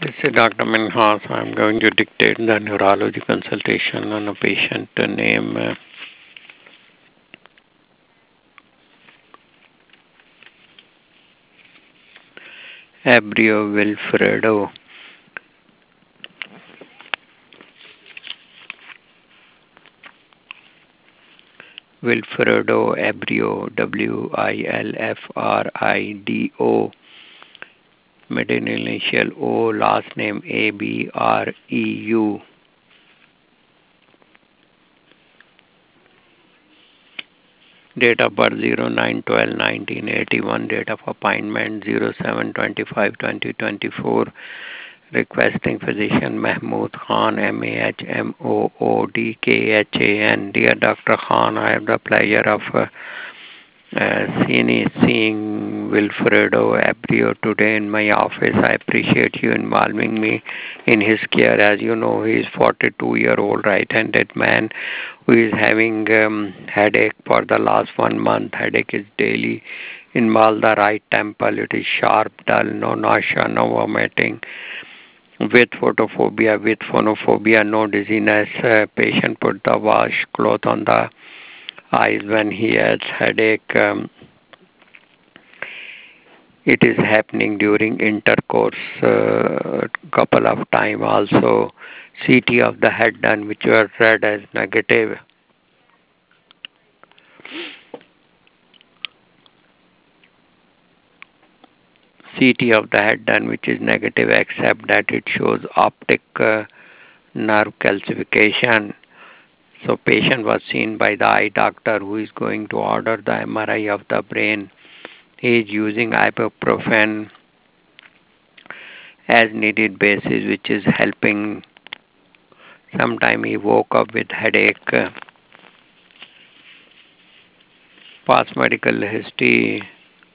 This is Dr. Minhas. I'm going to dictate the neurology consultation on a patient named Abrio Wilfredo. Wilfredo Abrio, Wilfrido, middle initial O, last name Abreu. Date of birth 09/12/1981. Date of appointment 07/25/2024. Requesting physician Mahmood Khan, Mahmoodkhan. Dear Dr. Khan, I have the pleasure of seeing Wilfredo Abrio today in my office. I appreciate you involving me in his care. As you know, he is 42-year-old right-handed man who is having headache for the last 1 month. Headache is daily. Involve the right temple. It is sharp, dull, no nausea, no vomiting. With photophobia, with phonophobia, no dizziness. Patient put the washcloth on the eyes when he has headache. It is happening during intercourse couple of time. Also, CT of the head done, which were read as negative. CT of the head done, which is negative, except that it shows optic nerve calcification. So patient was seen by the eye doctor who is going to order the MRI of the brain. He is using ibuprofen as needed basis, which is helping. Sometime he woke up with headache. Past medical history.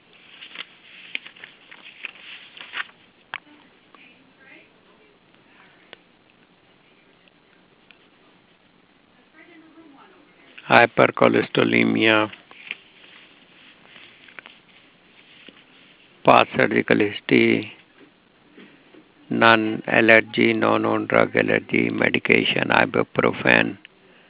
Hypercholesterolemia. Past surgical history. None allergy, no known drug allergy, medication, ibuprofen.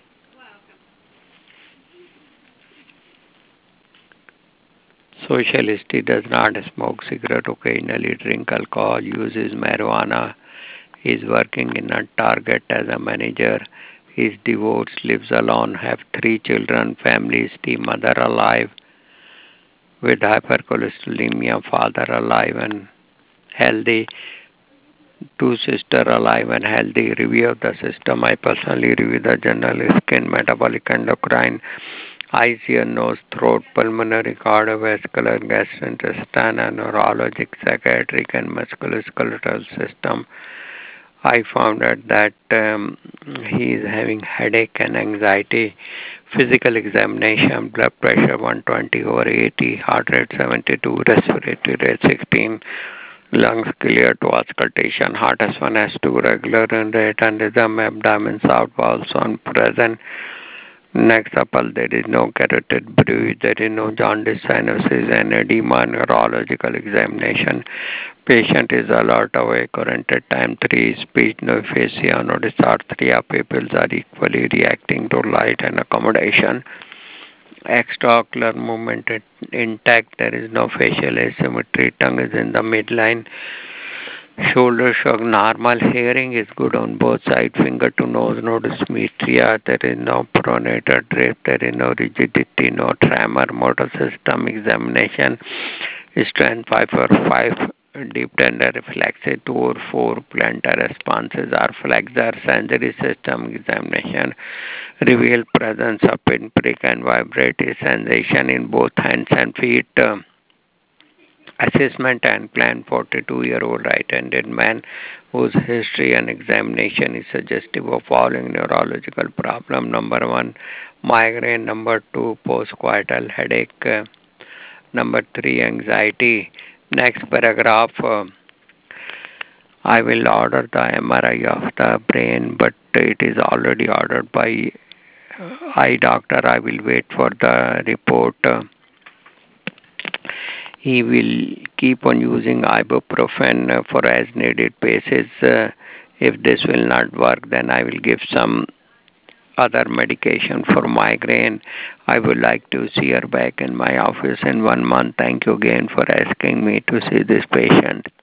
Social history: does not smoke cigarette, occasionally drink alcohol, uses marijuana. He is working in a Target as a manager. He is divorced, lives alone, have 3 children, family history, mother alive with hypercholesterolemia, father alive and healthy, 2 sisters alive and healthy. Review of the system: I personally review the general skin, metabolic, endocrine, eyes, ear, nose, throat, pulmonary, cardiovascular, gastrointestinal, neurologic, psychiatric, and musculoskeletal system. I found out that he is having headache and anxiety. Physical examination: blood pressure 120/80, heart rate 72, respiratory rate 16, lungs clear to auscultation, heart S1 S2 regular and rate and rhythm, abdomen south valves on present. Next supple, there is no carotid bruise, there is no jaundice, cyanosis, and edema. Neurological examination: patient is alert, awake, current at time 3, speech, no aphasia, no dysarthria, pupils are equally reacting to light and accommodation. Extraocular movement intact, there is no facial asymmetry, tongue is in the midline, shoulder shrug normal, hearing is good on both sides, finger to nose, no dysmetria, there is no pronator drift, there is no rigidity, no tremor. Motor system examination: strength 5/5, deep tender reflexive 2/4, plantar responses are flexor. Sensory system examination reveal presence of pinprick and vibratory sensation in both hands and feet. Assessment and plan: 42-year-old right-handed man whose history and examination is suggestive of following neurological problem. Number 1, migraine. Number 2, postcoital headache. Number 3, anxiety. Next paragraph. I will order the MRI of the brain, but it is already ordered by eye doctor. I will wait for the report. He will keep on using ibuprofen for as needed basis. If this will not work, then I will give some other medication for migraine. I would like to see her back in my office in 1 month. Thank you again for asking me to see this patient.